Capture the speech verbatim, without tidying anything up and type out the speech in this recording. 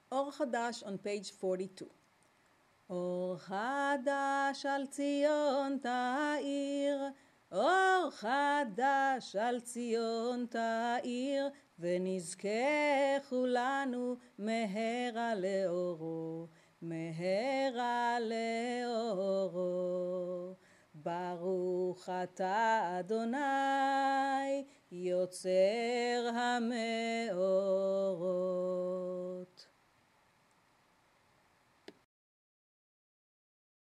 אור חדש on page forty-two. אור חדש על ציון תאיר, אור חדש על ציון תאיר, ונזכה כולנו מהרה לאורו, מהרה לאורו. ברוך אתה אדוני יוצר המאורות.